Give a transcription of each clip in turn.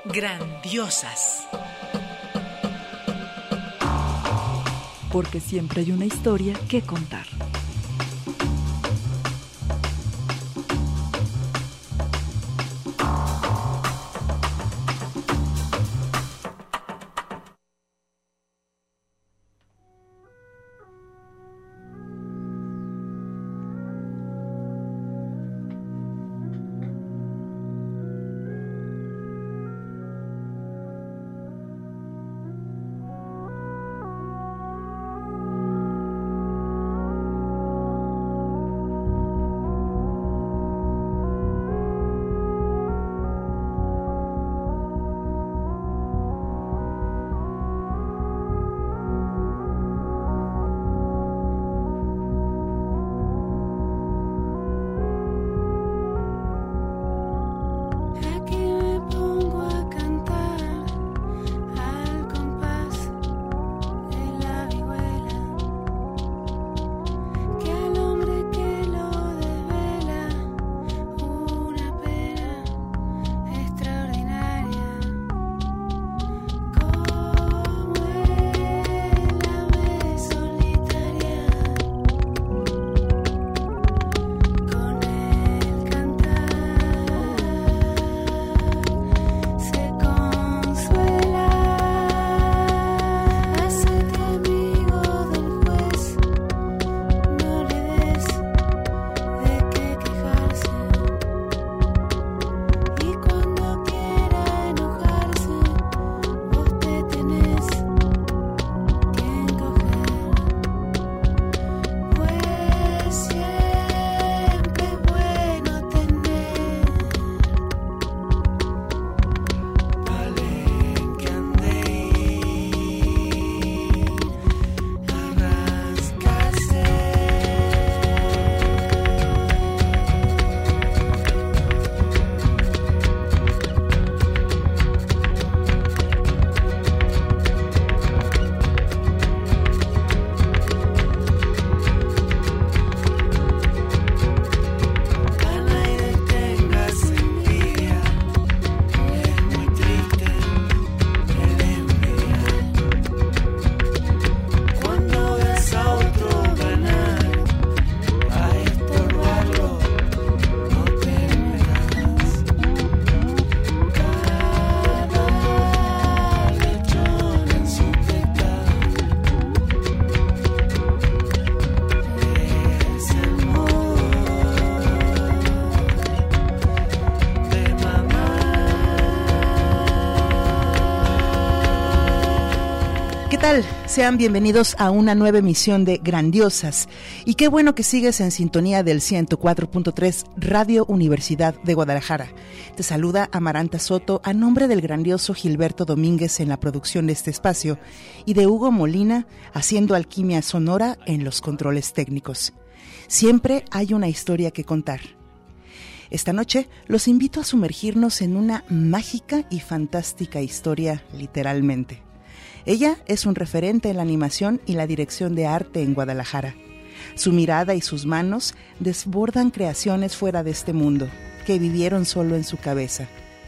Grandiosas. Porque siempre hay una historia que contar. Sean bienvenidos a una nueva emisión de Grandiosas. Y qué bueno que sigues en sintonía del 104.3 Radio Universidad de Guadalajara. Te saluda Amaranta Soto a nombre del grandioso Gilberto Domínguez en la producción de este espacio y de Hugo Molina haciendo alquimia sonora en los controles técnicos. Siempre hay una historia que contar. Esta noche los invito a sumergirnos en una mágica y fantástica historia, literalmente. Ella es un referente en la animación y la dirección de arte en Guadalajara. Su mirada y sus manos desbordan creaciones fuera de este mundo, que vivieron solo en su cabeza.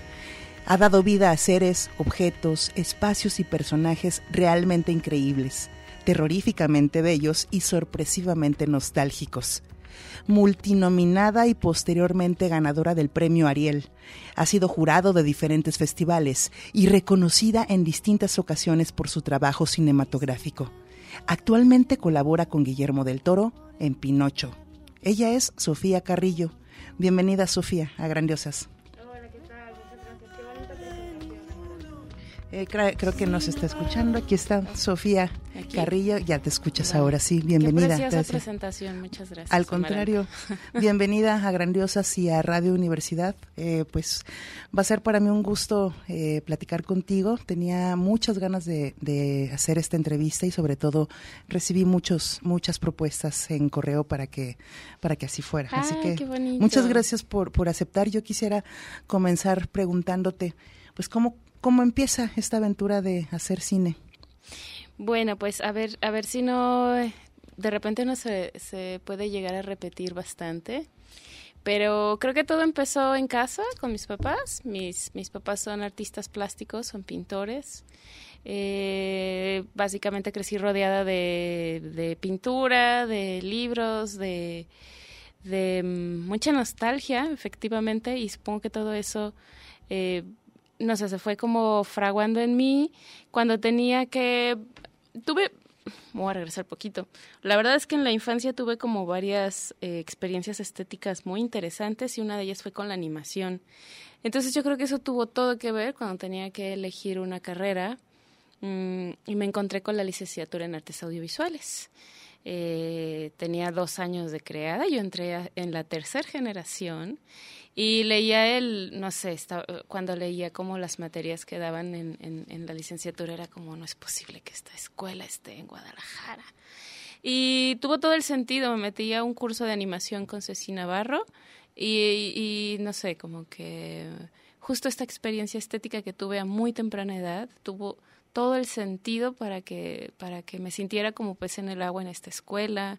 Ha dado vida a seres, objetos, espacios y personajes realmente increíbles, terroríficamente bellos y sorpresivamente nostálgicos. Multinominada y posteriormente ganadora del premio Ariel, ha sido jurado de diferentes festivales y reconocida en distintas ocasiones por su trabajo cinematográfico. Actualmente colabora con Guillermo del Toro en Pinocho. Ella es Sofía Carrillo. Bienvenida, Sofía, a Grandiosas. Hola, ¿qué tal? Muchas gracias. Qué bonita presentación. Creo que nos está escuchando. Aquí está Sofía Carrillo. Ya te escuchas ahora, sí. Bienvenida. Qué preciosa presentación. Muchas gracias. Al contrario, bienvenida a Grandiosas y a Radio Universidad. Pues va a ser para mí un gusto platicar contigo. Tenía muchas ganas de hacer esta entrevista y sobre todo recibí muchas propuestas en correo para que así fuera. Así que qué bonito. Muchas gracias por aceptar. Yo quisiera comenzar preguntándote, pues ¿cómo empieza esta aventura de hacer cine? Bueno, pues a ver si no, de repente no se puede llegar a repetir bastante, Pero creo que todo empezó en casa con mis papás. Mis papás son artistas plásticos, son pintores. Básicamente crecí rodeada de pintura, de libros, de mucha nostalgia, efectivamente, y supongo que todo eso, no sé, se fue como fraguando en mí cuando voy a regresar poquito. La verdad es que en la infancia tuve como varias experiencias estéticas muy interesantes y una de ellas fue con la animación. Entonces yo creo que eso tuvo todo que ver cuando tenía que elegir una carrera y me encontré con la licenciatura en artes audiovisuales. Tenía 2 años de creada, yo entré en la 3ª generación y leía cuando leía como las materias que daban en la licenciatura era como, no es posible que esta escuela esté en Guadalajara. Y tuvo todo el sentido, me metí a un curso de animación con Ceci Navarro y no sé, como que justo esta experiencia estética que tuve a muy temprana edad tuvo todo el sentido para que me sintiera como pez en el agua en esta escuela,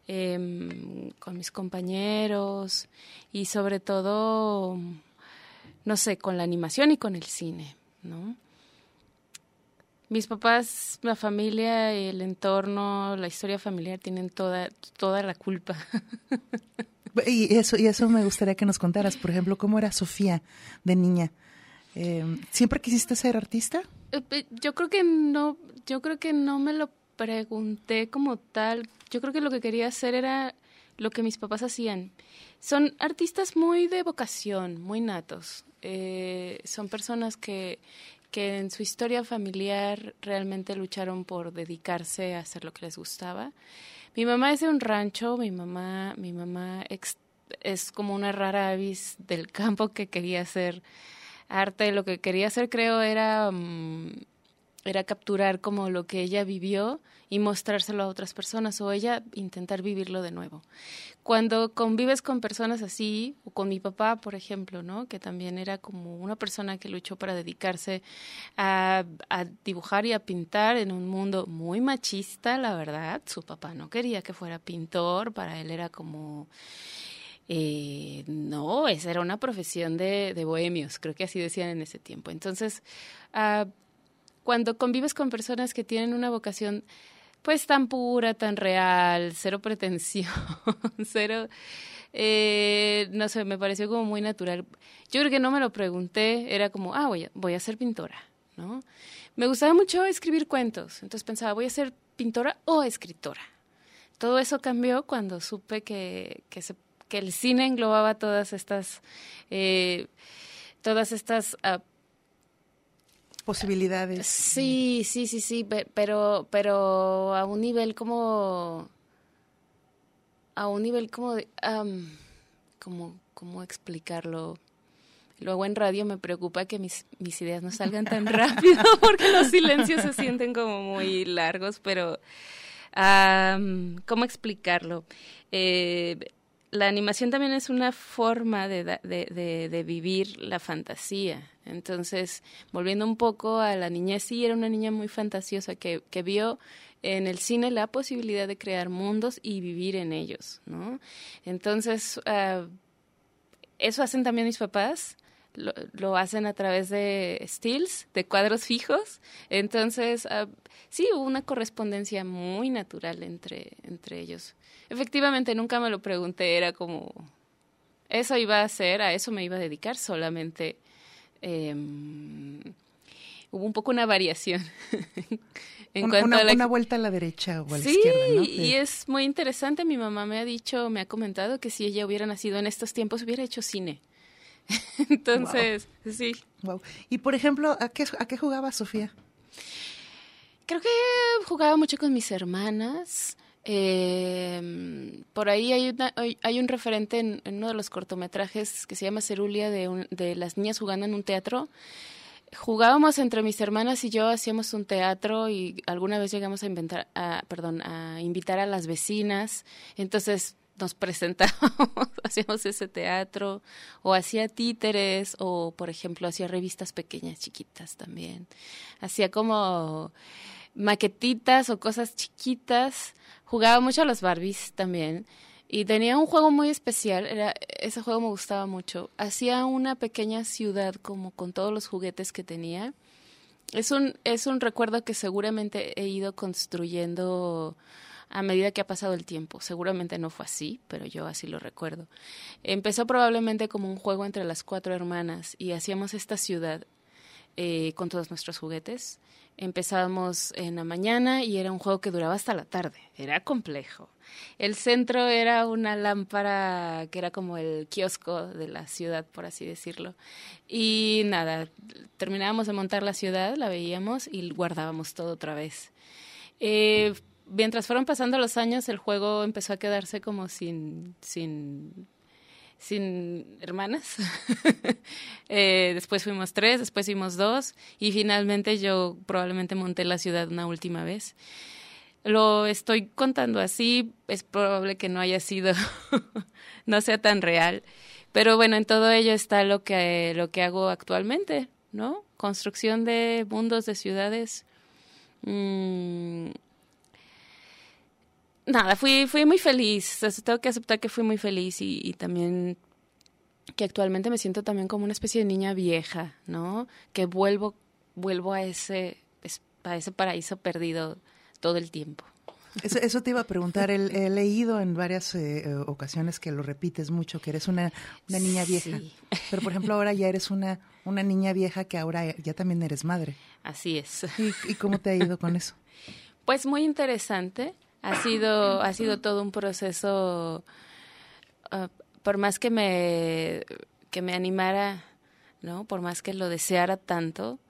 con mis compañeros y sobre todo, no sé, con la animación y con el cine, ¿no? Mis papás, la familia, el entorno, la historia familiar tienen toda la culpa. Y eso me gustaría que nos contaras, por ejemplo, ¿cómo era Sofía de niña? ¿Siempre quisiste ser artista? Yo creo que no me lo pregunté como tal. Yo creo que lo que quería hacer era lo que mis papás hacían. Son artistas muy de vocación, muy natos. Son personas que en su historia familiar realmente lucharon por dedicarse a hacer lo que les gustaba. Mi mamá es de un rancho, mi mamá es como una rara avis del campo que quería hacer arte. Lo que quería hacer, creo, era capturar como lo que ella vivió y mostrárselo a otras personas o ella intentar vivirlo de nuevo. Cuando convives con personas así, o con mi papá, por ejemplo, ¿no? Que también era como una persona que luchó para dedicarse a dibujar y a pintar en un mundo muy machista, la verdad. Su papá no quería que fuera pintor, para él era como... no, esa era una profesión de bohemios, creo que así decían en ese tiempo. Entonces, cuando convives con personas que tienen una vocación pues tan pura, tan real, cero pretensión, cero, no sé, me pareció como muy natural. Yo creo que no me lo pregunté, era como, voy a ser pintora, ¿no? Me gustaba mucho escribir cuentos, entonces pensaba, voy a ser pintora o escritora. Todo eso cambió cuando supe que el cine englobaba todas estas posibilidades. Sí, pero a un nivel como de, ¿cómo explicarlo? Luego en radio me preocupa que mis ideas no salgan tan rápido porque los silencios se sienten como muy largos, pero ¿cómo explicarlo? La animación también es una forma de vivir la fantasía. Entonces, volviendo un poco a la niñez, sí, era una niña muy fantasiosa que vio en el cine la posibilidad de crear mundos y vivir en ellos, ¿no? Entonces, eso hacen también mis papás. Lo hacen a través de stills, de cuadros fijos. Entonces, sí, hubo una correspondencia muy natural entre ellos. Efectivamente, nunca me lo pregunté, era como, eso iba a hacer, a eso me iba a dedicar, solamente hubo un poco una variación. Una vuelta a la derecha o a la izquierda, ¿no? Sí, y es muy interesante, mi mamá me ha comentado que si ella hubiera nacido en estos tiempos, hubiera hecho cine. Entonces, wow. Sí. Wow. Y por ejemplo, ¿a qué jugaba Sofía? Creo que jugaba mucho con mis hermanas. Por ahí hay un referente en uno de los cortometrajes que se llama Cerulia de las niñas jugando en un teatro. Jugábamos entre mis hermanas y yo, hacíamos un teatro y alguna vez llegamos a invitar a las vecinas. Entonces nos presentábamos, hacíamos ese teatro, o hacía títeres, o por ejemplo hacía revistas pequeñas, chiquitas también. Hacía como maquetitas o cosas chiquitas. Jugaba mucho a los Barbies también. Y tenía un juego muy especial, ese juego me gustaba mucho. Hacía una pequeña ciudad como con todos los juguetes que tenía. Es un recuerdo que seguramente he ido construyendo a medida que ha pasado el tiempo. Seguramente no fue así, pero yo así lo recuerdo. Empezó probablemente como un juego entre las 4 hermanas y hacíamos esta ciudad con todos nuestros juguetes. Empezábamos en la mañana y era un juego que duraba hasta la tarde. Era complejo. El centro era una lámpara que era como el kiosco de la ciudad, por así decirlo. Y nada, terminábamos de montar la ciudad, la veíamos y guardábamos todo otra vez. Mientras fueron pasando los años, el juego empezó a quedarse como sin hermanas. Después fuimos 3, después fuimos 2 y finalmente yo probablemente monté la ciudad una última vez. Lo estoy contando así, es probable que no haya sido, no sea tan real, pero bueno, en todo ello está lo que hago actualmente, ¿no? Construcción de mundos, de ciudades. Nada, fui muy feliz. O sea, tengo que aceptar que fui muy feliz y también que actualmente me siento también como una especie de niña vieja, ¿no? Que vuelvo a ese paraíso perdido todo el tiempo. Eso te iba a preguntar. He leído en varias ocasiones que lo repites mucho, que eres una niña vieja. Sí. Pero, por ejemplo, ahora ya eres una niña vieja que ahora ya también eres madre. Así es. ¿Y cómo te ha ido con eso? Pues muy interesante. Ha sido todo un proceso, por más que me animara, ¿no? Por más que lo deseara tanto,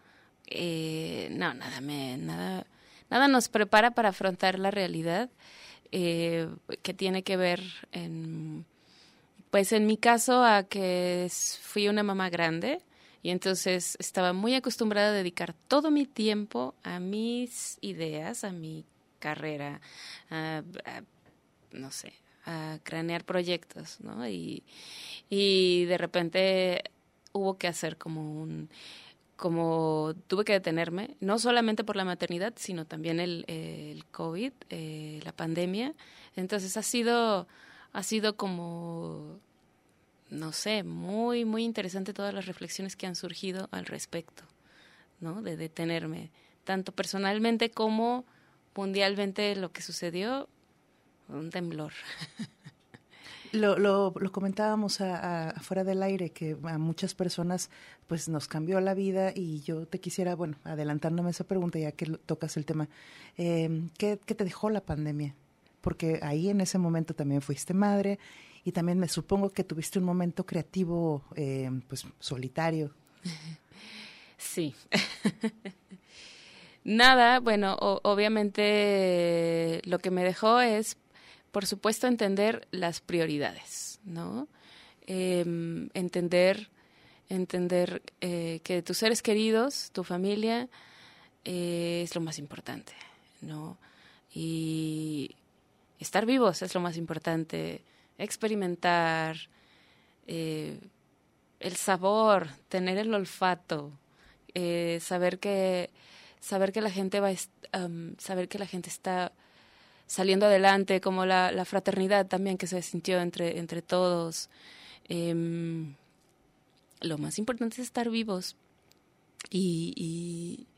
nada nos prepara para afrontar la realidad, que tiene que ver pues en mi caso a que fui una mamá grande y entonces estaba muy acostumbrada a dedicar todo mi tiempo a mis ideas, a mi carrera, no sé, a cranear proyectos, ¿no? Y de repente hubo que hacer como tuve que detenerme, no solamente por la maternidad, sino también el COVID, la pandemia. Entonces ha sido como, no sé, muy, muy interesante todas las reflexiones que han surgido al respecto, ¿no? De detenerme, tanto personalmente como mundialmente. Lo que sucedió, un temblor. Lo comentábamos afuera del aire, que a muchas personas pues nos cambió la vida, y yo te quisiera, bueno, adelantándome esa pregunta ya que tocas el tema, ¿qué te dejó la pandemia? Porque ahí en ese momento también fuiste madre y también me supongo que tuviste un momento creativo pues solitario. Sí. Nada, bueno, obviamente lo que me dejó es, por supuesto, entender las prioridades, ¿no? Entender que tus seres queridos, tu familia, es lo más importante, ¿no? Y estar vivos es lo más importante, experimentar, el sabor, tener el olfato, saber que la gente saber que la gente está saliendo adelante, como la fraternidad también que se sintió entre todos. Lo más importante es estar vivos y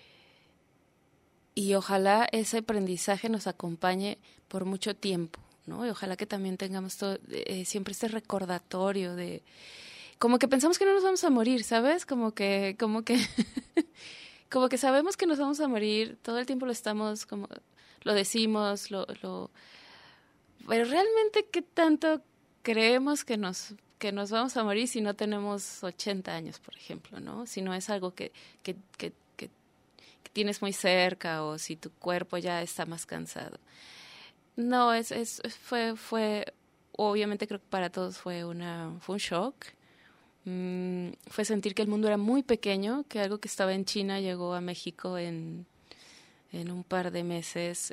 ojalá ese aprendizaje nos acompañe por mucho tiempo, ¿no? Y ojalá que también tengamos siempre este recordatorio de, como que pensamos que no nos vamos a morir, ¿sabes? Como que como que sabemos que nos vamos a morir, todo el tiempo lo estamos, como lo decimos, pero realmente ¿qué tanto creemos que nos vamos a morir si no tenemos 80 años, por ejemplo, ¿no? Si no es algo que tienes muy cerca, o si tu cuerpo ya está más cansado. No, fue obviamente creo que para todos fue un shock. Fue sentir que el mundo era muy pequeño, que algo que estaba en China llegó a México en un par de meses.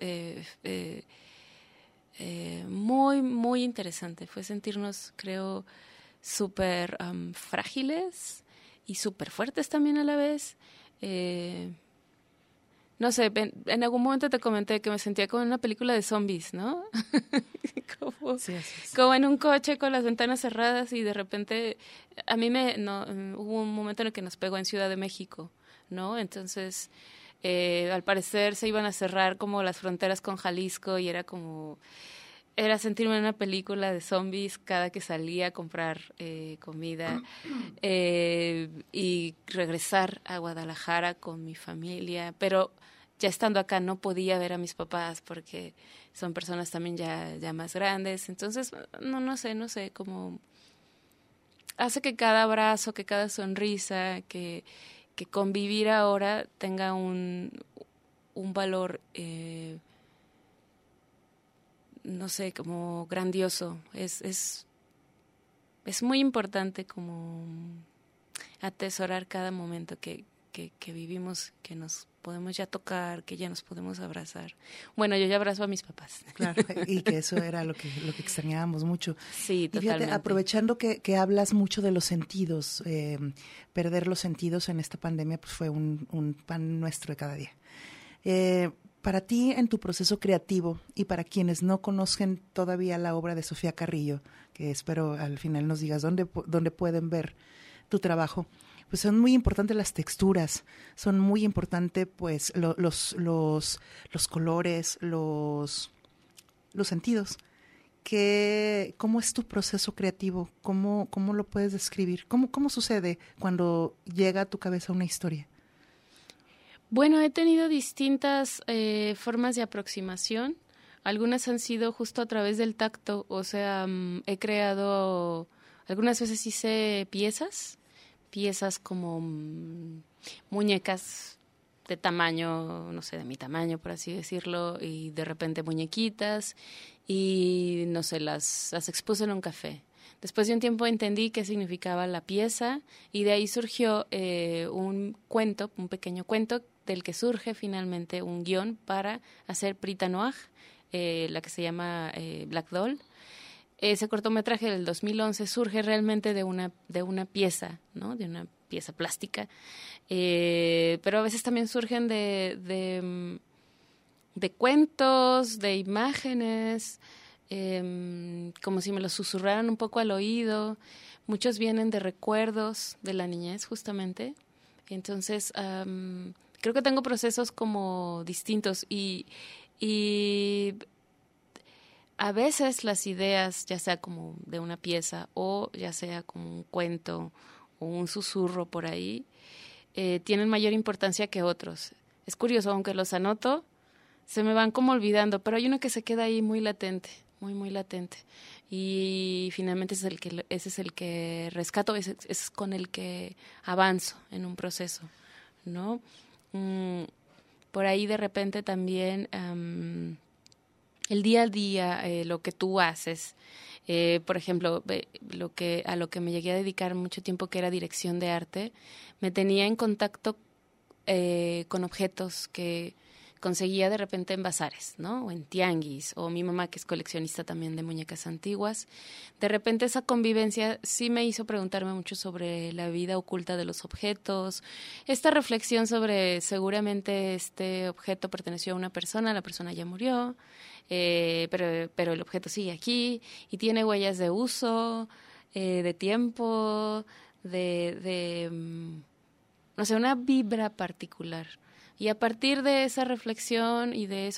Muy, muy interesante. Fue sentirnos, creo, súper frágiles y súper fuertes también a la vez. no sé, en algún momento te comenté que me sentía como en una película de zombies, ¿no? como, sí. Como en un coche con las ventanas cerradas y de repente a mí hubo un momento en el que nos pegó en Ciudad de México, ¿no? Entonces, al parecer se iban a cerrar como las fronteras con Jalisco y era sentirme en una película de zombies cada que salía a comprar comida y regresar a Guadalajara con mi familia, pero ya estando acá no podía ver a mis papás porque son personas también ya más grandes, entonces no sé, como hace que cada abrazo, que cada sonrisa, que convivir ahora tenga un valor no sé, como grandioso. Es muy importante como atesorar cada momento que vivimos, que nos podemos ya tocar, que ya nos podemos abrazar. Bueno, yo ya abrazo a mis papás. Claro, y que eso era lo que extrañábamos mucho. Sí, totalmente. Y fíjate, aprovechando que hablas mucho de los sentidos, perder los sentidos en esta pandemia pues fue un pan nuestro de cada día. Para ti, en tu proceso creativo, y para quienes no conozcan todavía la obra de Sofía Carrillo, que espero al final nos digas dónde pueden ver tu trabajo, pues son muy importantes las texturas, son muy importantes pues los colores, los sentidos. ¿Cómo es tu proceso creativo? ¿Cómo lo puedes describir? ¿Cómo sucede cuando llega a tu cabeza una historia? Bueno, he tenido distintas formas de aproximación. Algunas han sido justo a través del tacto, o sea, he creado, algunas veces hice piezas como muñecas de tamaño, no sé, de mi tamaño, por así decirlo, y de repente muñequitas, y no sé, las expuse en un café. Después de un tiempo entendí qué significaba la pieza, y de ahí surgió un pequeño cuento, del que surge finalmente un guión para hacer Prita Noir, la que se llama Black Doll. Ese cortometraje del 2011 surge realmente de una pieza, ¿no? De una pieza plástica, pero a veces también surgen de cuentos, de imágenes, como si me los susurraran un poco al oído. Muchos vienen de recuerdos de la niñez, justamente. Entonces, creo que tengo procesos como distintos y a veces las ideas, ya sea como de una pieza o ya sea como un cuento o un susurro por ahí, tienen mayor importancia que otros. Es curioso, aunque los anoto, se me van como olvidando, pero hay uno que se queda ahí muy latente, muy latente. Y finalmente ese es el que rescato, ese es con el que avanzo en un proceso, ¿no? Por ahí de repente también el día a día, lo que tú haces, por ejemplo, a lo que me llegué a dedicar mucho tiempo, que era dirección de arte, me tenía en contacto con objetos que conseguía de repente en bazares, ¿no? O en tianguis, o mi mamá, que es coleccionista también de muñecas antiguas. De repente esa convivencia sí me hizo preguntarme mucho sobre la vida oculta de los objetos, esta reflexión sobre seguramente este objeto perteneció a una persona, la persona ya murió, pero el objeto sigue aquí y tiene huellas de uso, de tiempo, no sé, una vibra particular. Y a partir de esa reflexión y de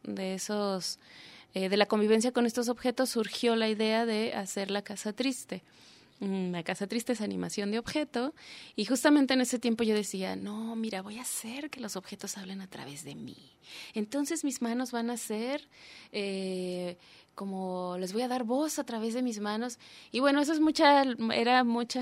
la convivencia con estos objetos surgió la idea de hacer La Casa Triste. La Casa Triste es animación de objeto, y justamente en ese tiempo yo decía, no, mira, voy a hacer que los objetos hablen a través de mí. Entonces mis manos van a ser como, les voy a dar voz a través de mis manos. Y bueno, eso era mucha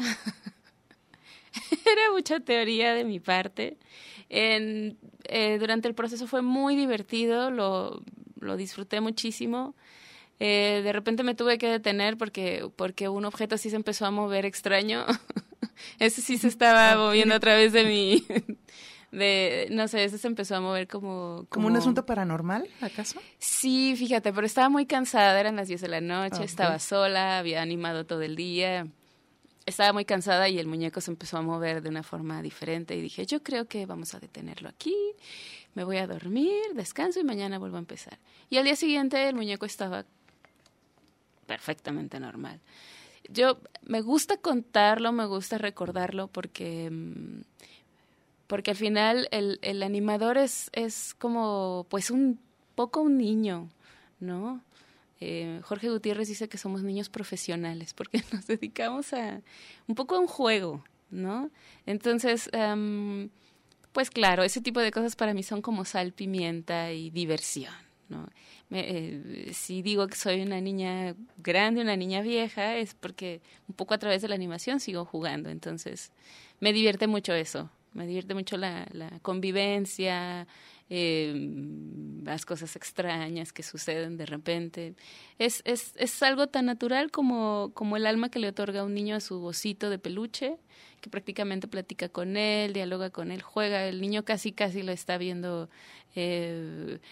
teoría de mi parte. Durante el proceso fue muy divertido, lo disfruté muchísimo. De repente me tuve que detener porque un objeto sí se empezó a mover extraño. Ese sí se estaba moviendo a través de mí. No sé, ese se empezó a mover como un asunto paranormal, ¿acaso? Sí, fíjate, pero estaba muy cansada, eran las 10 de la noche, Okay. Estaba sola, había animado todo el día. Estaba muy cansada y el muñeco se empezó a mover de una forma diferente y dije, yo creo que vamos a detenerlo aquí. me voy a dormir, descanso y mañana vuelvo a empezar. Y al día siguiente el muñeco estaba perfectamente normal. Me gusta contarlo, me gusta recordarlo porque al final el animador es como pues un poco un niño, ¿no? Jorge Gutiérrez dice que somos niños profesionales porque nos dedicamos un poco a un juego, ¿no? Entonces, pues claro, ese tipo de cosas para mí son como sal, pimienta y diversión, ¿no? Si digo que soy una niña grande, una niña vieja, es porque un poco a través de la animación sigo jugando. Entonces, me divierte mucho eso. Me divierte mucho la convivencia, las cosas extrañas que suceden de repente. Es algo tan natural como el alma que le otorga a un niño a su osito de peluche, que prácticamente platica con él, dialoga con él, juega. El niño casi lo está viendo, que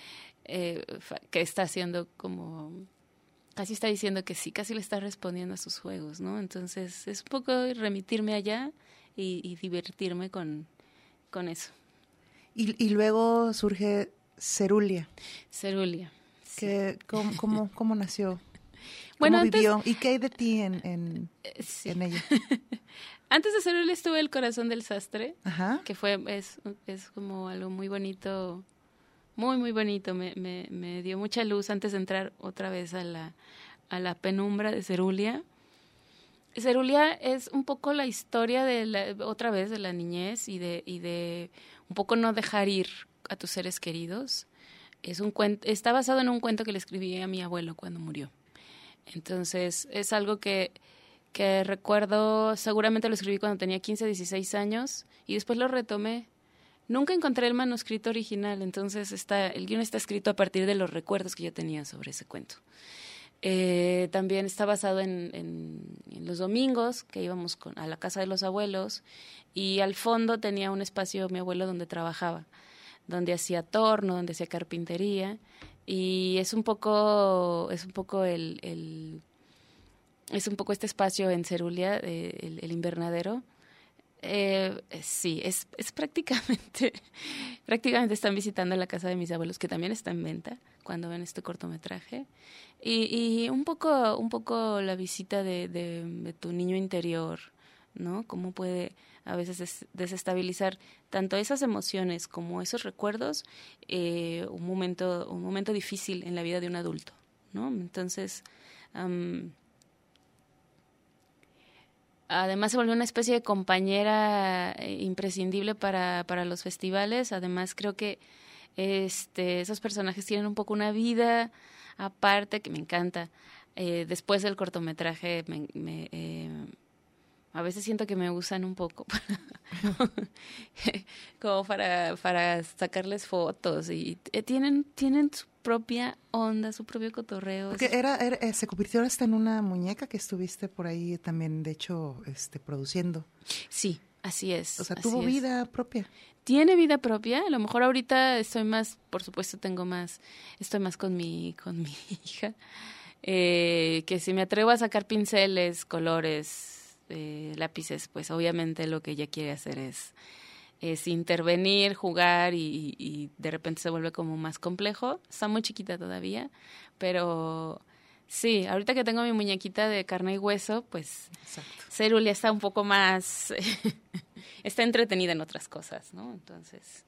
está haciendo como... Casi está diciendo que sí, casi le está respondiendo a sus juegos, ¿no? Entonces, es un poco remitirme allá y divertirme con eso. Y luego surge Cerulia. Cerulia. Sí. ¿Cómo nació? Bueno, ¿Cómo vivió? ¿Y qué hay de ti en ella? Antes de Cerulia estuve El corazón del sastre, Ajá. que es como algo muy bonito, muy, muy bonito. Me dio mucha luz antes de entrar otra vez a la penumbra de Cerulia. Cerulia es un poco la historia otra vez de la niñez y de un poco no dejar ir a tus seres queridos. Está basado en un cuento que le escribí a mi abuelo cuando murió. Entonces es algo que recuerdo, seguramente lo escribí cuando tenía 15, 16 años y después lo retomé. Nunca encontré el manuscrito original, entonces el guion está escrito a partir de los recuerdos que yo tenía sobre ese cuento. También está basado en los domingos que íbamos a la casa de los abuelos y al fondo tenía un espacio mi abuelo donde trabajaba, donde hacía torno, donde hacía carpintería y es un poco este espacio en Cerulia, el invernadero. Sí, es prácticamente están visitando la casa de mis abuelos, que también está en venta cuando ven este cortometraje, y un poco la visita de tu niño interior, ¿no? Cómo puede a veces desestabilizar tanto esas emociones como esos recuerdos, un momento difícil en la vida de un adulto, ¿no? Entonces, además se volvió una especie de compañera imprescindible para los festivales. Además creo que esos personajes tienen un poco una vida aparte que me encanta. Después del cortometraje a veces siento que me usan un poco como para sacarles fotos y tienen su propia onda, su propio cotorreo. Porque se convirtió hasta en una muñeca que estuviste por ahí también, de hecho, produciendo. Sí, así es. O sea, tuvo vida propia. Tiene vida propia. A lo mejor ahorita estoy más con mi hija. Que si me atrevo a sacar pinceles, colores, lápices, pues obviamente lo que ella quiere hacer es intervenir, jugar y de repente se vuelve como más complejo. Está muy chiquita todavía, pero sí, ahorita que tengo mi muñequita de carne y hueso, pues Cerulia está un poco más, está entretenida en otras cosas, ¿no? Entonces,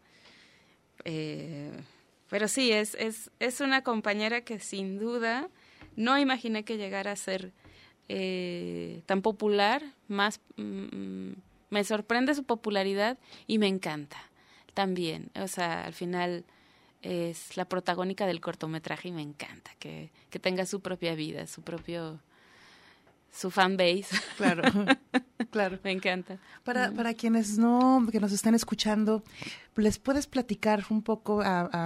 pero sí, es una compañera que sin duda no imaginé que llegara a ser tan popular, me sorprende su popularidad y me encanta también. O sea, al final es la protagónica del cortometraje y me encanta que tenga su propia vida, su fan base. Claro, claro. Me encanta. Para quienes que nos están escuchando, ¿les puedes platicar un poco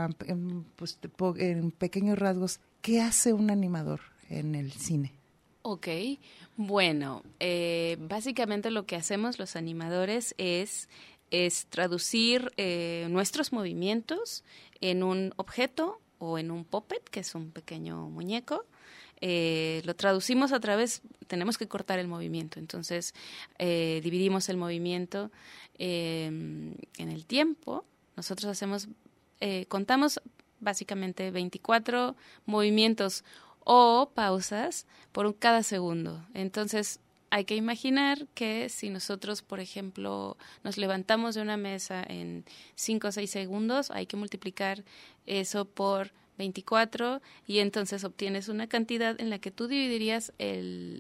en pequeños rasgos qué hace un animador en el cine? Ok, bueno, básicamente lo que hacemos los animadores es traducir nuestros movimientos en un objeto o en un puppet, que es un pequeño muñeco. Lo traducimos tenemos que cortar el movimiento, entonces dividimos el movimiento en el tiempo. Nosotros hacemos contamos básicamente 24 movimientos o pausas por cada segundo. Entonces, hay que imaginar que si nosotros, por ejemplo, nos levantamos de una mesa en 5 o 6 segundos, hay que multiplicar eso por 24 y entonces obtienes una cantidad en la que tú dividirías el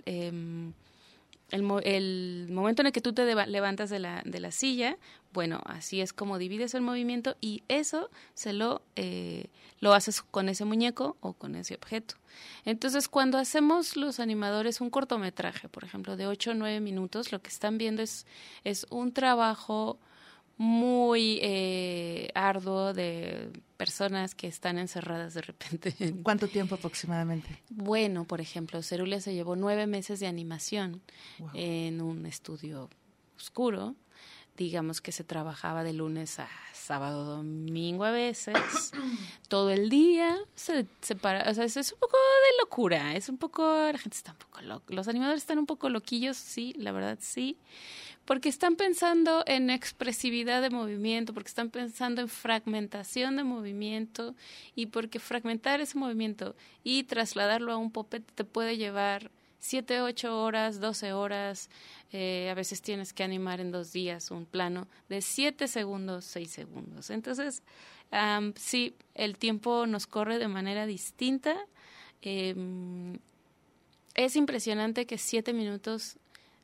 momento en el que tú te levantas de la silla. Bueno, así es como divides el movimiento y eso lo haces con ese muñeco o con ese objeto. Entonces, cuando hacemos los animadores un cortometraje, por ejemplo, de 8 o 9 minutos, lo que están viendo es un trabajo muy arduo de personas que están encerradas de repente. ¿Cuánto tiempo aproximadamente? Bueno, por ejemplo, Cerulia se llevó 9 meses de animación en un estudio oscuro. Digamos que se trabajaba de lunes a sábado, domingo a veces, todo el día, se para, o sea, es un poco de locura, la gente está un poco loca, los animadores están un poco loquillos, sí, la verdad sí, porque están pensando en expresividad de movimiento, porque están pensando en fragmentación de movimiento, y porque fragmentar ese movimiento y trasladarlo a un puppet te puede llevar 7, 8 horas, 12 horas, a veces tienes que animar en 2 días un plano de 7 segundos, 6 segundos. Entonces, sí, el tiempo nos corre de manera distinta. Es impresionante que 7 minutos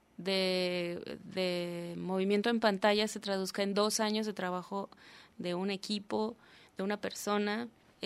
de movimiento en pantalla se traduzca en 2 años de trabajo de un equipo, de una persona.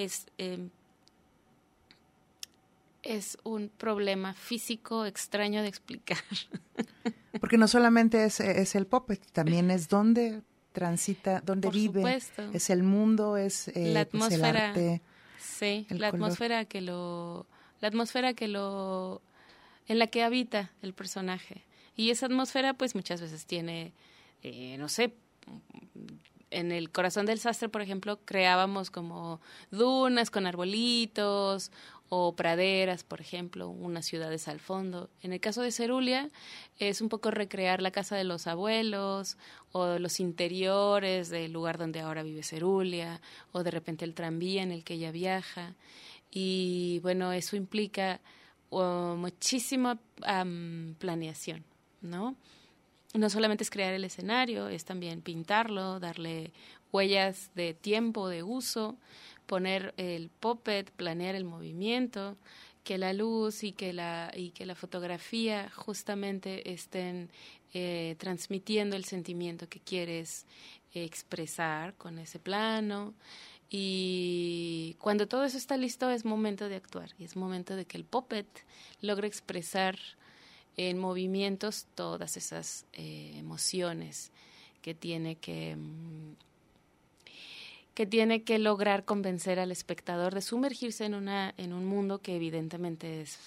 Es un problema físico extraño de explicar. Porque no solamente es el puppet, también es dónde transita, dónde Por vive, supuesto. Es el mundo, es la atmósfera, el arte. Sí, el la color. atmósfera en la que habita el personaje. Y esa atmósfera, pues muchas veces tiene, no sé, en El Corazón del Sastre, por ejemplo, creábamos como dunas con arbolitos o praderas, por ejemplo, unas ciudades al fondo. En el caso de Cerulia es un poco recrear la casa de los abuelos o los interiores del lugar donde ahora vive Cerulia o de repente el tranvía en el que ella viaja. Y bueno, eso implica muchísima planeación, ¿no? No solamente es crear el escenario, es también pintarlo, darle huellas de tiempo, de uso, poner el puppet, planear el movimiento, que la luz y que la fotografía justamente estén transmitiendo el sentimiento que quieres expresar con ese plano. Y cuando todo eso está listo es momento de actuar y es momento de que el puppet logre expresar en movimientos todas esas emociones que tiene que lograr convencer al espectador de sumergirse en un mundo que evidentemente es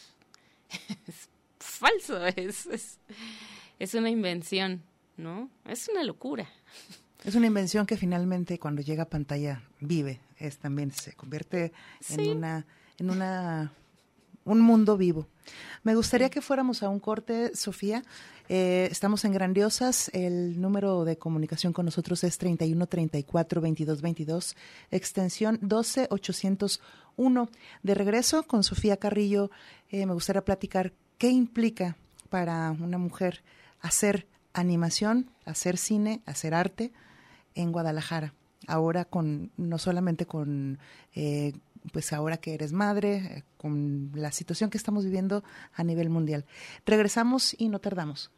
falso, es una invención, ¿no? Es una locura. Es una invención que finalmente cuando llega a pantalla vive, también se convierte Sí. en un mundo vivo. Me gustaría que fuéramos a un corte, Sofía. Estamos en Grandiosas. El número de comunicación con nosotros es 31 34 22 22, extensión 12801. De regreso con Sofía Carrillo, me gustaría platicar qué implica para una mujer hacer animación, hacer cine, hacer arte en Guadalajara. Ahora no solamente con pues ahora que eres madre, con la situación que estamos viviendo a nivel mundial. Regresamos y no tardamos.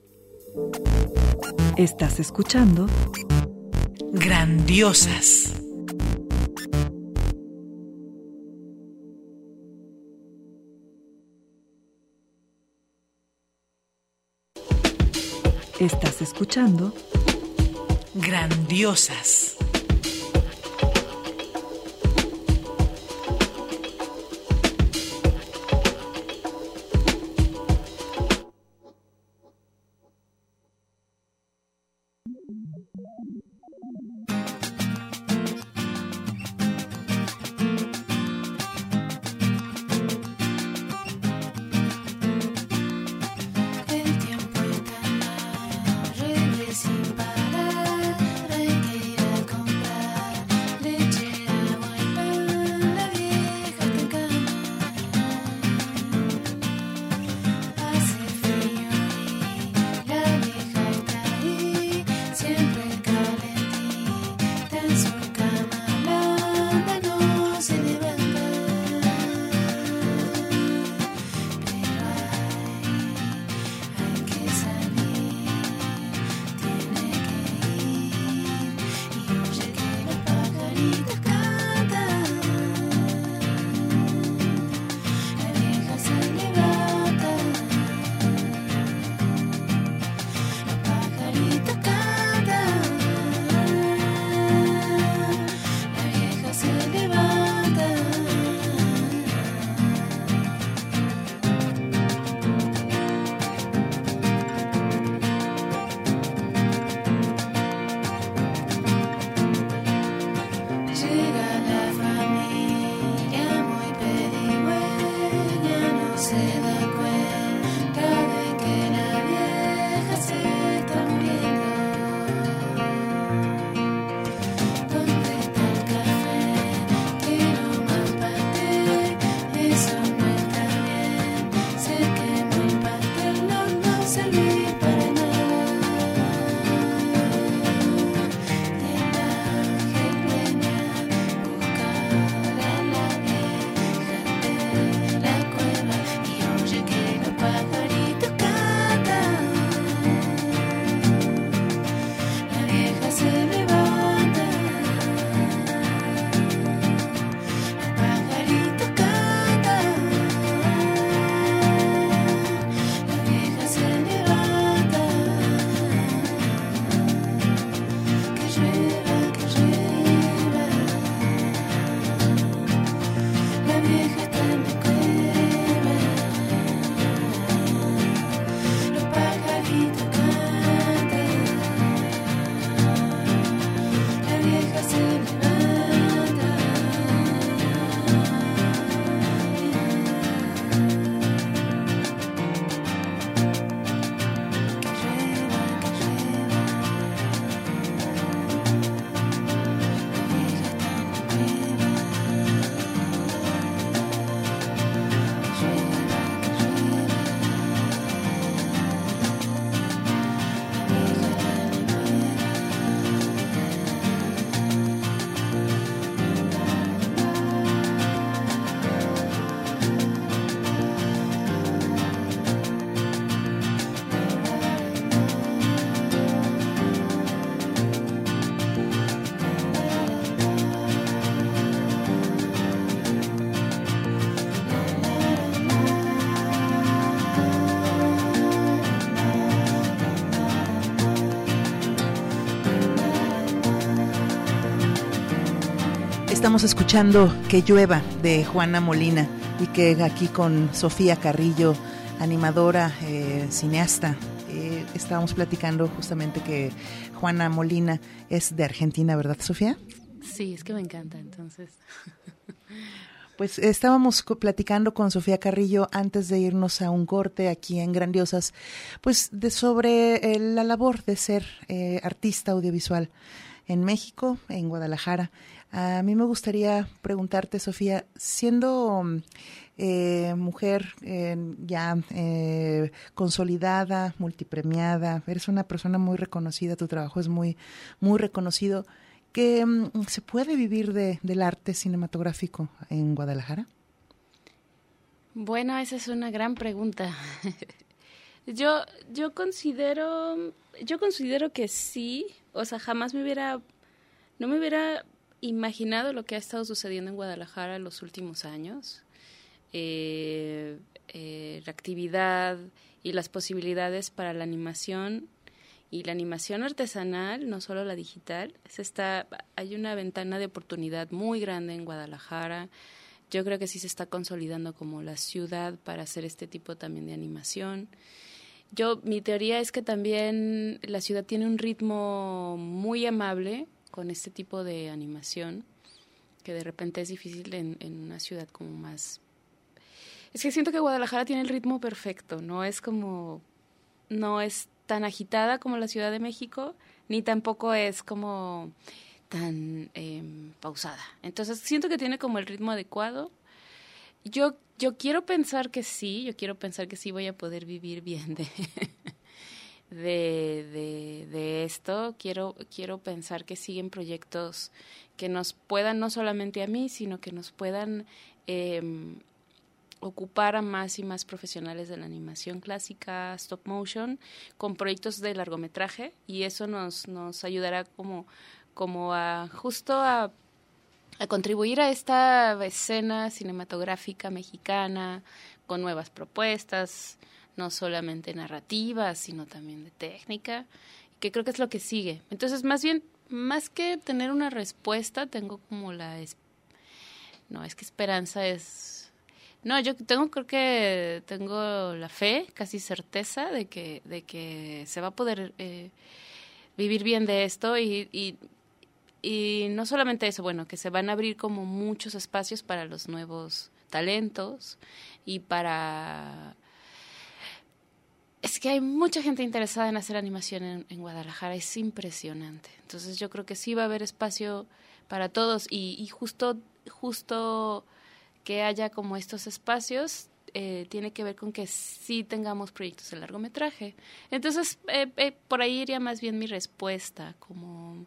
Estás escuchando Grandiosas. Estás escuchando Grandiosas. El tiempo eterno, sin parar, hay que ir a Estamos escuchando Que llueva de Juana Molina y que aquí con Sofía Carrillo, animadora, cineasta, estábamos platicando justamente que Juana Molina es de Argentina, ¿verdad, Sofía? Sí, es que me encanta, entonces. Pues estábamos platicando con Sofía Carrillo antes de irnos a un corte aquí en Grandiosas, pues sobre la labor de ser artista audiovisual en México, en Guadalajara. A mí me gustaría preguntarte, Sofía, siendo mujer ya consolidada, multipremiada, eres una persona muy reconocida, tu trabajo es muy, muy reconocido, ¿que se puede vivir del arte cinematográfico en Guadalajara? Bueno, esa es una gran pregunta. Yo considero que sí, o sea, jamás no me hubiera imaginado lo que ha estado sucediendo en Guadalajara en los últimos años. La actividad y las posibilidades para la animación y la animación artesanal, no solo la digital, hay una ventana de oportunidad muy grande en Guadalajara. Yo creo que sí se está consolidando como la ciudad para hacer este tipo también de animación. Mi teoría es que también la ciudad tiene un ritmo muy amable con este tipo de animación, que de repente es difícil en una ciudad como más... Es que siento que Guadalajara tiene el ritmo perfecto, no es tan agitada como la Ciudad de México, ni tampoco es como tan pausada. Entonces siento que tiene como el ritmo adecuado. Yo quiero pensar que sí, voy a poder vivir bien de esto. Quiero pensar que siguen proyectos que nos puedan, no solamente a mí, sino que nos puedan ocupar a más y más profesionales de la animación clásica, stop motion, con proyectos de largometraje, y eso nos ayudará como a contribuir a esta escena cinematográfica mexicana con nuevas propuestas, no solamente narrativas, sino también de técnica, que creo que es lo que sigue. Entonces, más que tener una respuesta, tengo como esperanza es... No, creo que tengo la fe, casi certeza, de que se va a poder vivir bien de esto y no solamente eso, bueno, que se van a abrir como muchos espacios para los nuevos talentos y para... Es que hay mucha gente interesada en hacer animación en Guadalajara, es impresionante. Entonces yo creo que sí va a haber espacio para todos y justo que haya como estos espacios tiene que ver con que sí tengamos proyectos de largometraje. Entonces por ahí iría más bien mi respuesta, como...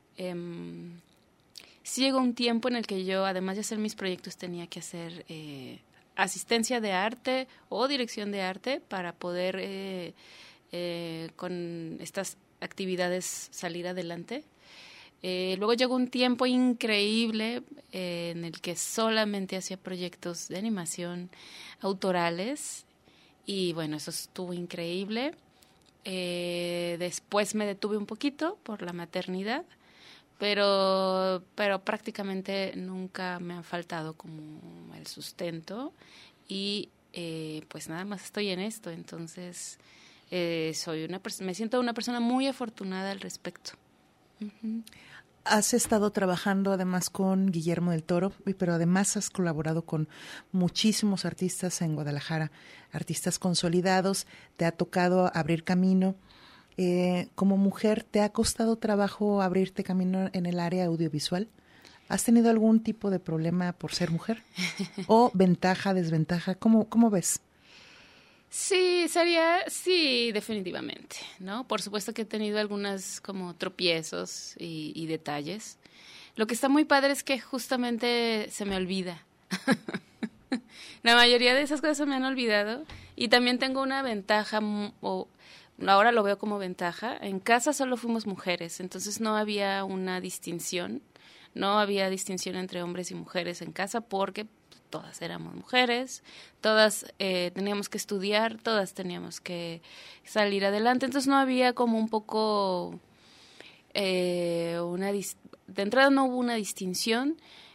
sí llegó un tiempo en el que yo, además de hacer mis proyectos, tenía que hacer asistencia de arte o dirección de arte para poder con estas actividades salir adelante. Luego llegó un tiempo increíble en el que solamente hacía proyectos de animación autorales y bueno, eso estuvo increíble. Después me detuve un poquito por la maternidad, pero prácticamente nunca me ha faltado como el sustento y pues nada más estoy en esto. Entonces me siento una persona muy afortunada al respecto. Uh-huh. Has estado trabajando además con Guillermo del Toro, pero además has colaborado con muchísimos artistas en Guadalajara, artistas consolidados, te ha tocado abrir camino. Como mujer, ¿te ha costado trabajo abrirte camino en el área audiovisual? ¿Has tenido algún tipo de problema por ser mujer? ¿O ventaja, desventaja? ¿Cómo ves? Sí, definitivamente, ¿no? Por supuesto que he tenido algunas como tropiezos y detalles. Lo que está muy padre es que justamente se me olvida. La mayoría de esas cosas se me han olvidado y también tengo una ventaja, o ahora lo veo como ventaja. En casa solo fuimos mujeres, entonces no había una distinción, entre hombres y mujeres en casa porque todas éramos mujeres, todas teníamos que estudiar, todas teníamos que salir adelante, entonces no había como un poco de entrada no hubo una distinción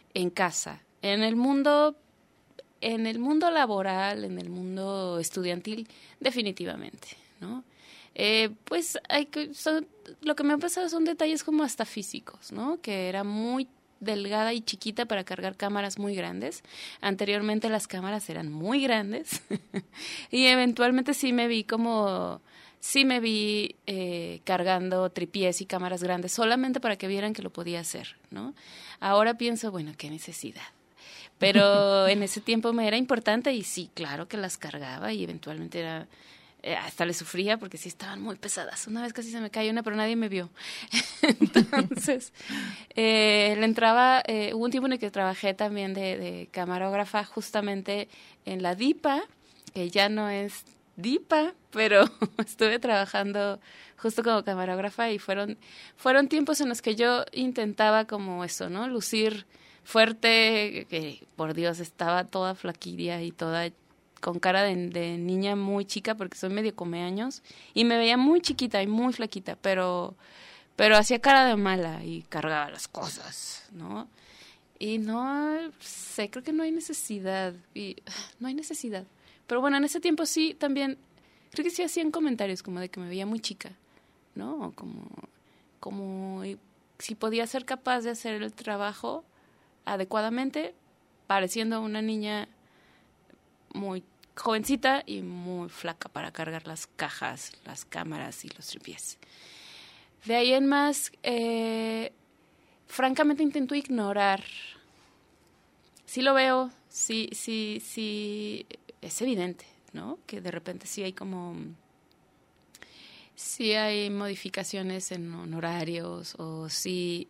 en casa. En el mundo laboral, en el mundo estudiantil, definitivamente, ¿no? Pues lo que me ha pasado son detalles como hasta físicos, ¿no? Que era muy delgada y chiquita para cargar cámaras muy grandes. Anteriormente las cámaras eran muy grandes y eventualmente sí me vi cargando tripiés y cámaras grandes solamente para que vieran que lo podía hacer, ¿no? Ahora pienso, bueno, qué necesidad. Pero en ese tiempo me era importante y sí, claro que las cargaba y eventualmente hasta le sufría porque sí estaban muy pesadas. Una vez casi se me cayó una, pero nadie me vio. Entonces, hubo un tiempo en el que trabajé también de camarógrafa justamente en la DIPA, que ya no es DIPA, pero estuve trabajando justo como camarógrafa y fueron tiempos en los que yo intentaba como eso, ¿no? Lucir fuerte, que por Dios estaba toda flaquilla y toda con cara de niña muy chica porque soy medio comeaños y me veía muy chiquita y muy flaquita, pero hacía cara de mala y cargaba las cosas, ¿no? Y no sé, creo que no hay necesidad. Pero bueno, en ese tiempo sí también, creo que sí hacían comentarios como de que me veía muy chica, ¿no? O como si podía ser capaz de hacer el trabajo adecuadamente, pareciendo una niña muy jovencita y muy flaca para cargar las cajas, las cámaras y los tripiés. De ahí en más, francamente intento ignorar. Sí lo veo, sí, es evidente, ¿no? Que de repente sí hay modificaciones en horarios o sí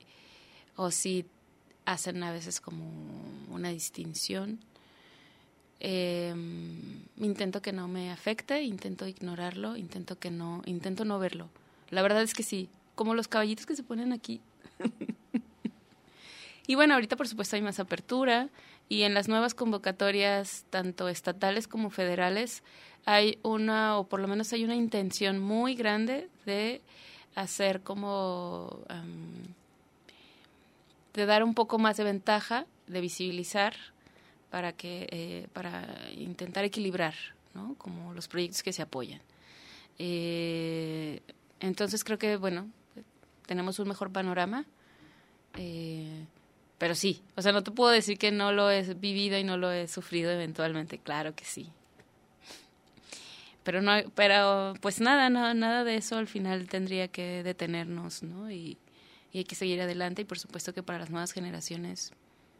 hacen a veces como una distinción. Intento que no me afecte, intento ignorarlo, intento no verlo. La verdad es que sí, como los caballitos que se ponen aquí. Y bueno, ahorita por supuesto hay más apertura y en las nuevas convocatorias, tanto estatales como federales, o por lo menos hay una intención muy grande de hacer como, de dar un poco más de ventaja, de visibilizar para intentar equilibrar, ¿no? Como los proyectos que se apoyan. Entonces creo que, bueno, tenemos un mejor panorama, pero sí, o sea, no te puedo decir que no lo he vivido y no lo he sufrido eventualmente, claro que sí. Pero pues nada de eso al final tendría que detenernos, ¿no? Y hay que seguir adelante y por supuesto que para las nuevas generaciones,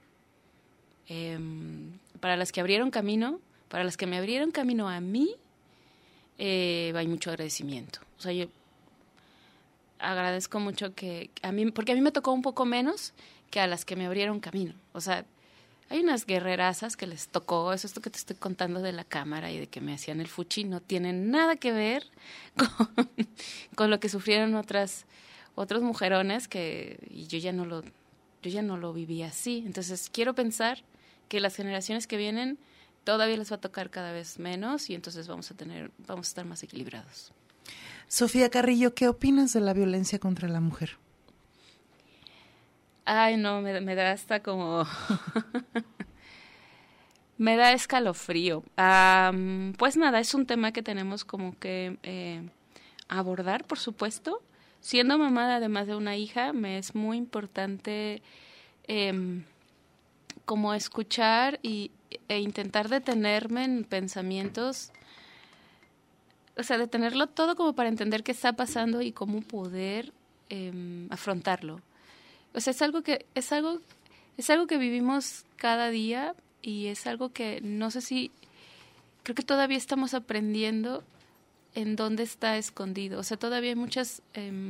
para las que abrieron camino, para las que me abrieron camino a mí, hay mucho agradecimiento. O sea, yo agradezco mucho porque a mí me tocó un poco menos que a las que me abrieron camino. O sea, hay unas guerrerazas que les tocó, eso es lo que te estoy contando de la cámara y de que me hacían el fuchi, no tiene nada que ver con lo que sufrieron otros mujerones y yo ya no lo viví así. Entonces quiero pensar que las generaciones que vienen todavía les va a tocar cada vez menos y entonces vamos a estar más equilibrados. Sofía Carrillo, ¿qué opinas de la violencia contra la mujer? Ay, no, me da hasta como... me da escalofrío. Pues nada, es un tema que tenemos como que abordar, por supuesto. Siendo mamá, además de una hija, me es muy importante como escuchar e intentar detenerme en pensamientos, o sea, detenerlo todo como para entender qué está pasando y cómo poder afrontarlo. O sea, es algo que vivimos cada día y es algo que no sé si, creo que todavía estamos aprendiendo en dónde está escondido. O sea, todavía hay muchas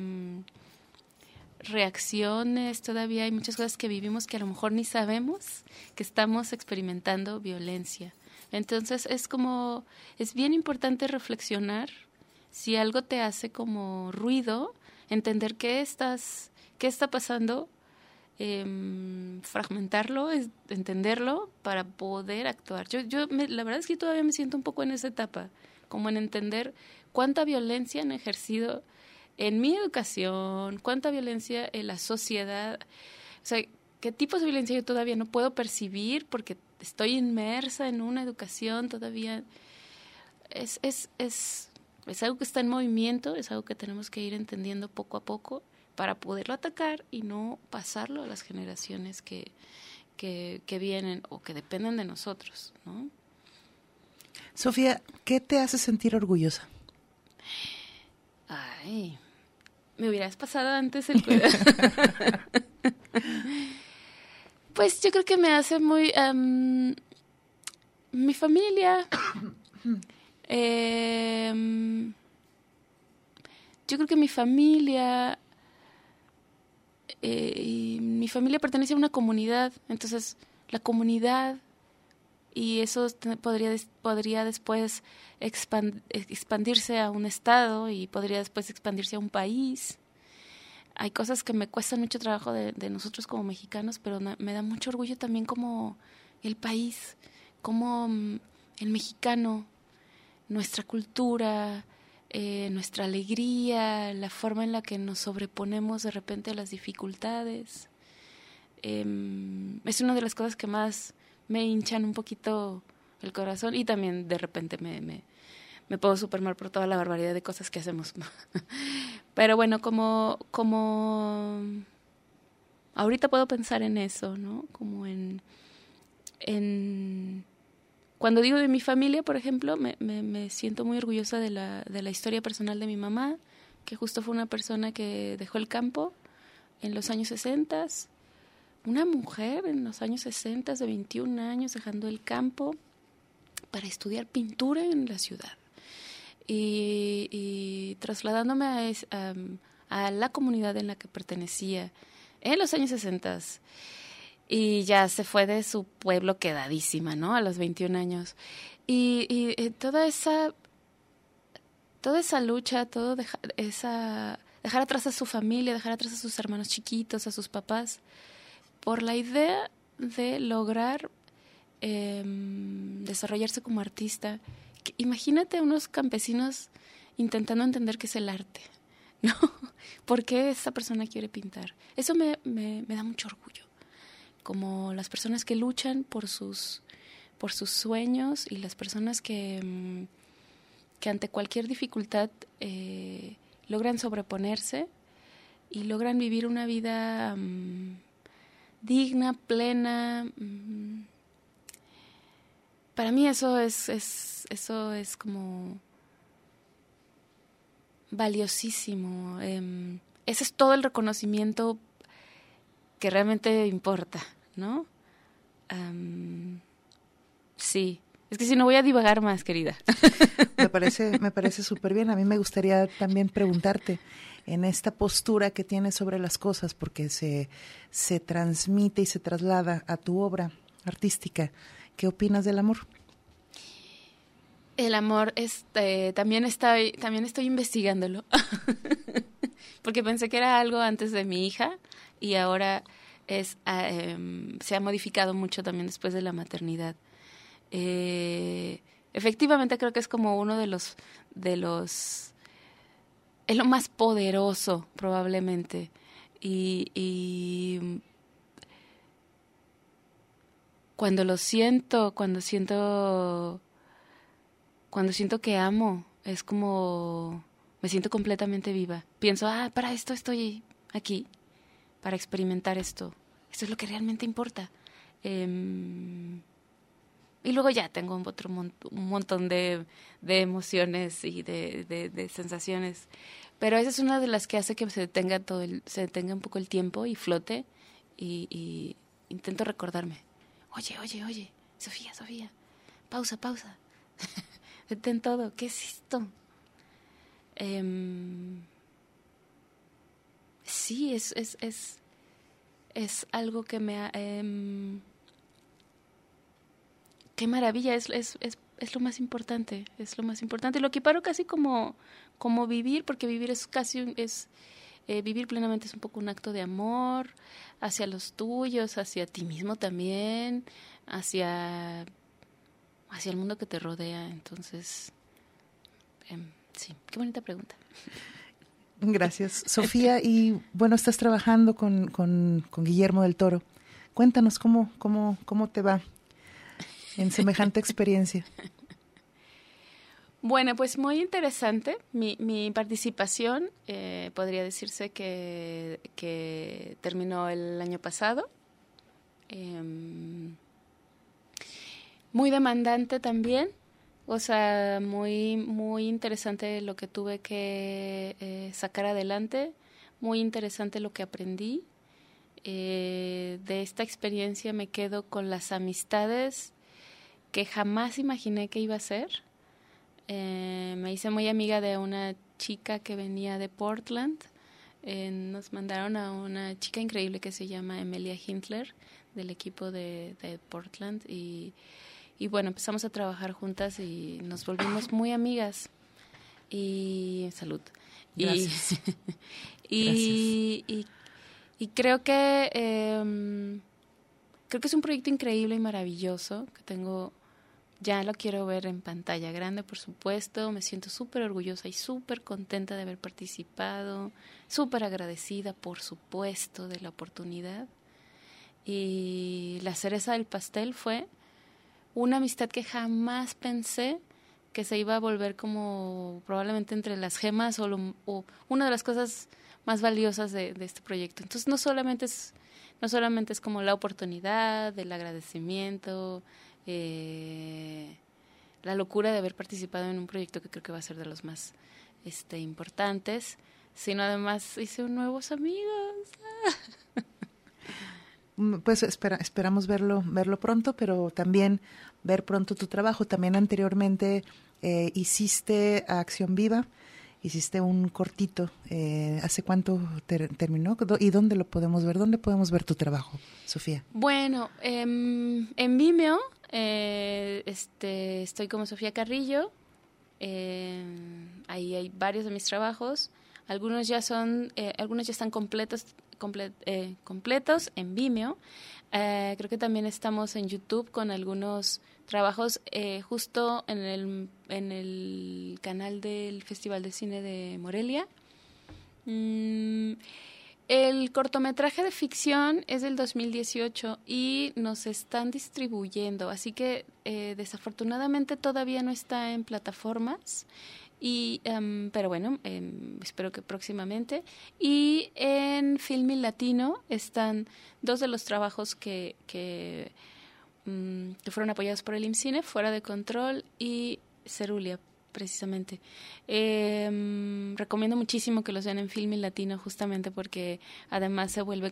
reacciones, todavía hay muchas cosas que vivimos que a lo mejor ni sabemos que estamos experimentando violencia. Entonces es bien importante reflexionar si algo te hace como ruido, entender qué está pasando, fragmentarlo, entenderlo para poder actuar. La verdad es que todavía me siento un poco en esa etapa, como en entender cuánta violencia han ejercido en mi educación, cuánta violencia en la sociedad. O sea, qué tipos de violencia yo todavía no puedo percibir porque estoy inmersa en una educación todavía. Es algo que está en movimiento, es algo que tenemos que ir entendiendo poco a poco para poderlo atacar y no pasarlo a las generaciones que vienen o que dependen de nosotros, ¿no? Sofía, ¿qué te hace sentir orgullosa? Ay, me hubieras pasado antes el cuidado. Pues yo creo que me hace muy... mi familia... yo creo que mi familia pertenece a una comunidad, entonces la comunidad y eso podría después expandirse a un estado y podría después expandirse a un país. Hay cosas que me cuestan mucho trabajo de nosotros como mexicanos, pero me da mucho orgullo también como el país, como el mexicano, nuestra cultura, nuestra alegría, la forma en la que nos sobreponemos de repente a las dificultades. Es una de las cosas que más me hinchan un poquito el corazón y también de repente me puedo super mal por toda la barbaridad de cosas que hacemos. Pero bueno, como ahorita puedo pensar en eso, ¿no? Como en cuando digo de mi familia, por ejemplo, me siento muy orgullosa de la historia personal de mi mamá, que justo fue una persona que dejó el campo en los años 60, una mujer en los años 60 de 21 años dejando el campo para estudiar pintura en la ciudad y trasladándome a la comunidad en la que pertenecía en los años 60 y ya se fue de su pueblo quedadísima, ¿no? A los 21 años. Y toda esa lucha, dejar atrás a su familia, dejar atrás a sus hermanos chiquitos, a sus papás, por la idea de lograr desarrollarse como artista. Imagínate a unos campesinos intentando entender qué es el arte, ¿no? ¿Por qué esa persona quiere pintar? Eso me da mucho orgullo. Como las personas que luchan por sus sueños y las personas que ante cualquier dificultad logran sobreponerse y logran vivir una vida digna, plena. Para mí eso es como valiosísimo. Ese es todo el reconocimiento que realmente importa, ¿no? Sí. Es que si no voy a divagar más, querida. Me parece súper bien. A mí me gustaría también preguntarte en esta postura que tienes sobre las cosas, porque se transmite y se traslada a tu obra artística. ¿Qué opinas del amor? El amor, también estoy investigándolo. Porque pensé que era algo antes de mi hija y ahora se ha modificado mucho también después de la maternidad. Efectivamente creo que es como uno de los es lo más poderoso probablemente y cuando siento que amo, es como me siento completamente viva. Pienso, para esto estoy aquí, para experimentar esto. Esto es lo que realmente importa. Y luego ya tengo un montón de emociones y de sensaciones. Pero esa es una de las que hace que se detenga un poco el tiempo y flote y intento recordarme. Oye, Sofía, pausa. Detén todo, ¿qué es esto? Sí, es algo que me qué maravilla, es lo más importante, Lo equiparo casi como vivir, porque vivir es casi vivir plenamente es un poco un acto de amor hacia los tuyos, hacia ti mismo también, hacia el mundo que te rodea. Entonces, sí, qué bonita pregunta. Gracias, Sofía. Y bueno, estás trabajando con Guillermo del Toro Cuéntanos cómo te va en semejante experiencia. Bueno, pues muy interesante. Mi participación podría decirse que terminó el año pasado. Muy demandante también. O sea, muy interesante lo que tuve que sacar adelante. Muy interesante lo que aprendí. De esta experiencia me quedo con las amistades que jamás imaginé que iba a ser. Me hice muy amiga de una chica que venía de Portland. Nos mandaron a una chica increíble que se llama Emilia Hintler, del equipo de Portland. Y bueno, empezamos a trabajar juntas y nos volvimos muy amigas. Y salud. Gracias. Y creo que es un proyecto increíble y maravilloso que tengo. Ya lo quiero ver en pantalla grande, por supuesto. Me siento súper orgullosa y súper contenta de haber participado, súper agradecida, por supuesto, de la oportunidad. Y la cereza del pastel fue una amistad que jamás pensé que se iba a volver como probablemente entre las gemas o una de las cosas más valiosas de este proyecto. Entonces no solamente es como la oportunidad, el agradecimiento, la locura de haber participado en un proyecto que creo que va a ser de los más importantes, sino además hice nuevos amigos. Pues esperamos verlo pronto, pero también ver pronto tu trabajo. También anteriormente hiciste Acción Viva, hiciste un cortito. ¿Hace cuánto terminó? ¿Y dónde lo podemos ver? ¿Dónde podemos ver tu trabajo, Sofía? Bueno, en Vimeo estoy como Sofía Carrillo. Ahí hay varios de mis trabajos. Algunos ya están completos en Vimeo. Creo que también estamos en YouTube con algunos trabajos justo en el canal del Festival de Cine de Morelia. El cortometraje de ficción es del 2018 y nos están distribuyendo, así que desafortunadamente todavía no está en plataformas. Pero bueno, espero que próximamente. Y en Filmin Latino están dos de los trabajos que fueron apoyados por el IMCINE, Fuera de Control y Cerulia, precisamente. Recomiendo muchísimo que los vean en Filmin Latino, justamente porque además se vuelve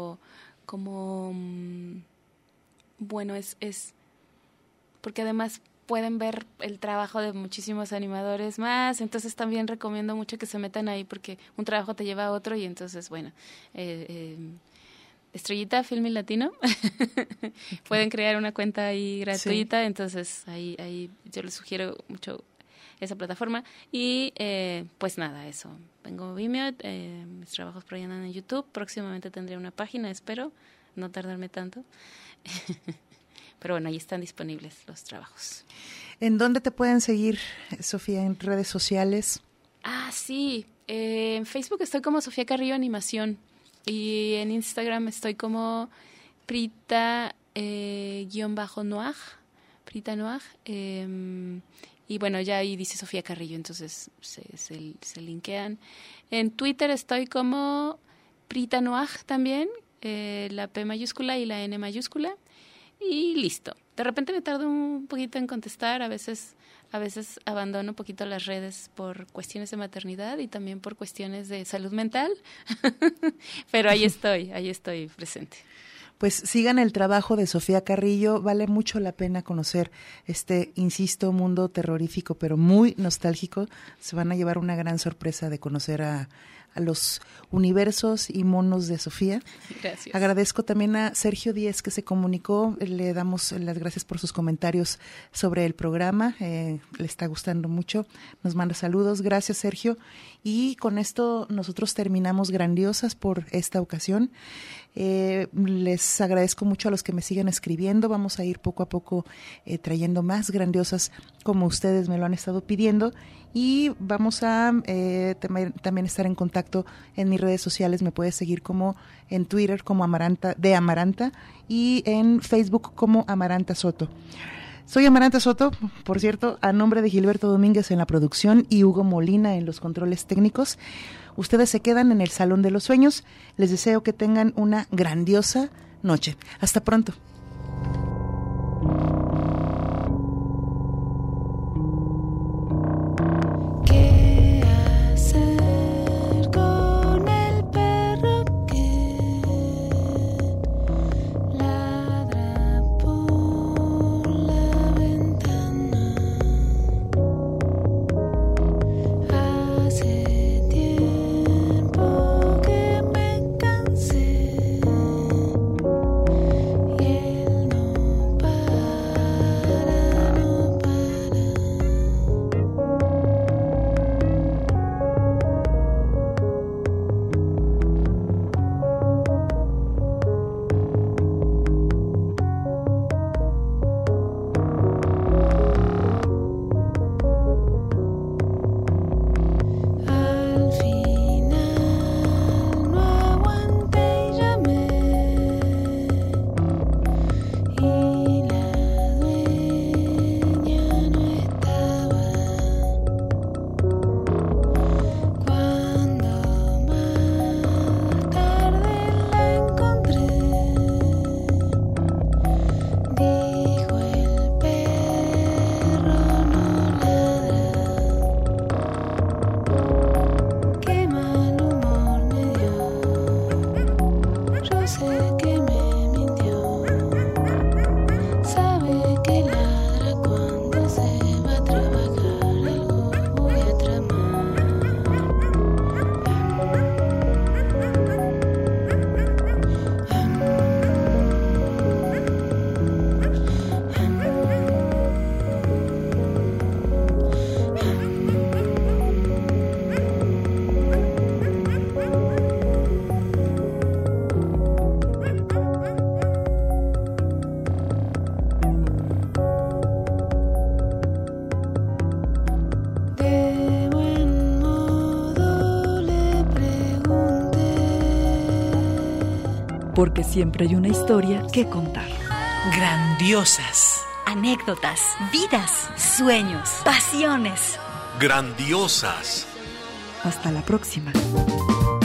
bueno, es porque además pueden ver el trabajo de muchísimos animadores más, entonces también recomiendo mucho que se metan ahí porque un trabajo te lleva a otro y entonces, bueno, Estrellita Filmin Latino, pueden crear una cuenta ahí gratuita, sí. Entonces ahí yo les sugiero mucho esa plataforma y pues nada, eso, vengo Vimeo, mis trabajos por ahí andan en YouTube, próximamente tendré una página, espero no tardarme tanto. Pero bueno, ahí están disponibles los trabajos. ¿En dónde te pueden seguir, Sofía, en redes sociales? Sí, en Facebook estoy como Sofía Carrillo Animación y en Instagram estoy como Prita _Noir, Prita Noir, y bueno, ya ahí dice Sofía Carrillo, entonces se linkean. En Twitter estoy como Prita Noir también, la P mayúscula y la N mayúscula. Y listo. De repente me tardo un poquito en contestar, a veces abandono un poquito las redes por cuestiones de maternidad y también por cuestiones de salud mental, pero ahí estoy presente. Pues sigan el trabajo de Sofía Carrillo, vale mucho la pena conocer insisto, mundo terrorífico, pero muy nostálgico. Se van a llevar una gran sorpresa de conocer a los universos y monos de Sofía. Gracias. Agradezco también a Sergio Díez que se comunicó, le damos las gracias por sus comentarios sobre el programa, le está gustando mucho, nos manda saludos, gracias Sergio, y con esto nosotros terminamos Grandiosas por esta ocasión. Les agradezco mucho a los que me siguen escribiendo, vamos a ir poco a poco trayendo más Grandiosas como ustedes me lo han estado pidiendo y vamos a también estar en contacto en mis redes sociales. Me puedes seguir como en Twitter como Amaranta y en Facebook como Amaranta Soto. Soy Amaranta Soto, por cierto, a nombre de Gilberto Domínguez en la producción y Hugo Molina en los controles técnicos. Ustedes se quedan en el Salón de los Sueños. Les deseo que tengan una grandiosa noche. Hasta pronto. ¿Qué hacer con el perro que ladra por la ventana? Hace tiempo que me cansé y él no para, no para. Al final no aguanté y llamé y la dueña no estaba. Cuando más tarde la encontré, dijo el perro no ladra. Qué mal humor me dio. Yo sé que me mintió. Sabe que ladra cuando se va a trabajar. Algo voy a tramar. De buen modo le pregunté. Porque siempre hay una historia que contar. Grandiosas. Anécdotas, vidas, sueños, pasiones. Grandiosas. Hasta la próxima.